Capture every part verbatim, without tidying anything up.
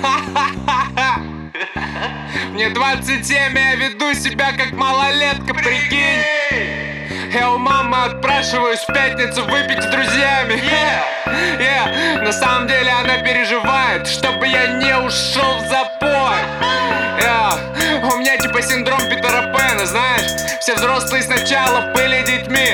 Мне двадцать семь, я веду себя как малолетка, прикинь. Я у мамы отпрашиваюсь в пятницу выпить с друзьями. yeah. Yeah. На самом деле она переживает, чтобы я не ушел в запой. yeah. У меня типа синдром Питера Пэна, знаешь. Все взрослые сначала были детьми.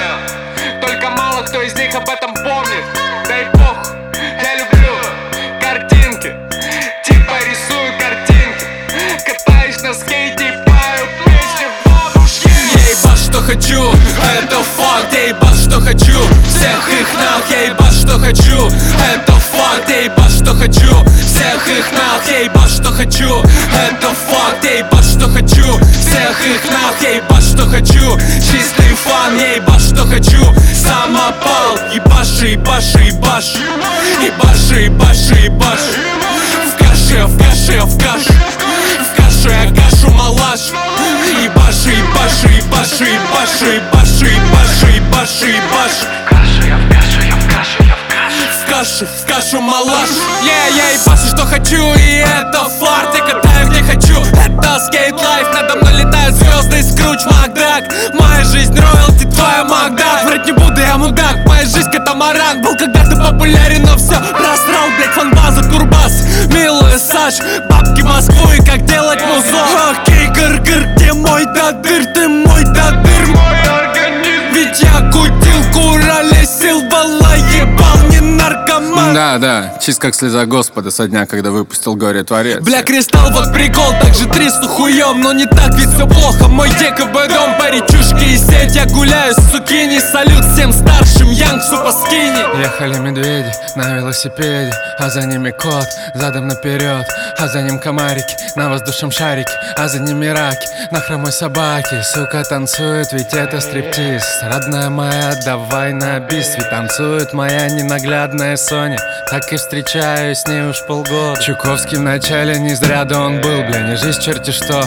yeah. Только мало кто из них об этом помнит. Дай бог, я люблю картинки. Типа рисую картинки. Катаюсь на скейте и пою песни в бабушке. Я ебать, что хочу, это факт. Я ебать, что хочу, всех их нах. Я ебать, что хочу, это факт. Я ебать, что хочу, всех их нах. Я ебать, что хочу, это факт. Я ебать, что хочу, всех их нах. Я ебать, что хочу, чистый фан. Я ебать, что хочу, самопал. Ебаши, ебаши, ебаши. Ебаши, ебаши, ебаши. В каше, в каше, в каше. В каше я кашу малаш. Ебаши, ебаши, ебаши, ебаши, ебаши, ебаши, ебаши, ебаши. Каша, я в кашу, я в кашу, я в кашу. В каше, в кашу малаш. Yeah, я ебашу, что хочу, и это фарт. Я катаю, где хочу, это скейт лайф. Надо мной летают звезды, Скрудж Макдак. Моя жизнь роялти, твоя Макдак. Врать не буду, я мудак, моя жизнь катамаран. Был когда-то популярен, но все просрал, блять, фанбаза, турбас. Милая Саш, бабки Москву и как делать музон. Окей, гыр-гыр, где мой дадыр, ты мой дадыр, мой организм. Ведь я кутил, куролесил, бала ебал, не наркоман. Да, да, чист как слеза Господа со дня, когда выпустил Горе Творец. Бля, кристалл, вот прикол, так же триста хуем, но не так ведь все плохо. Мой ДКБ дом, паричушки и сеть. Я гуляю с цукини, салют всем старшим, Янгсу по скини. Ехали медведи на велосипеде, а за ними кот, задом наперед. А за ним комарики на воздушном шарике, а за ними раки на хромой собаке. Сука танцует, ведь это стриптиз. Родная моя, давай на бис. Ведь танцует моя ненаглядная Соня. Так и встречаюсь с ней уж полгода. Чуковский вначале не зря, да он был, бля, не жизнь черти что.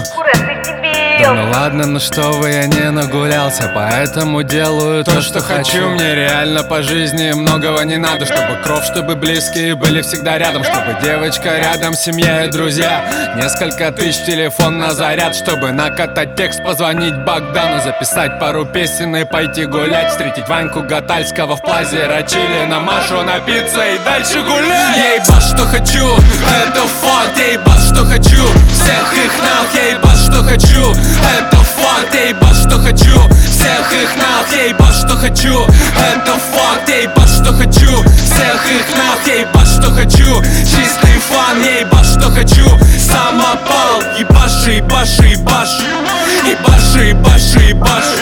Да ну ладно, ну что вы, я не нагулялся, поэтому делаю то, что хочу. Мне реально по жизни многого не надо, чтобы кровь, чтобы близкие были всегда рядом, чтобы девочка рядом, семья и друзья. Несколько тысяч телефон на заряд, чтобы накатать текст, позвонить Богдану, записать пару песен и пойти гулять, встретить Ваньку Гатальского в плазе Рачили, на Машу напиться и дальше гулять. Я ебать, что хочу, это факт. Я ебать, что хочу, всех их нах. Я ебать, что хочу, это факт. Я ебать, что хочу, всех их нах. Я ебать, что хочу, это факт. Я ебать, что хочу, всех их нах. Я ебать, что хочу, чистый фан. Я ебать, что хочу, самопал. Ебаши, ебаши, ебаши. Ебаши, ебаши, ебаши.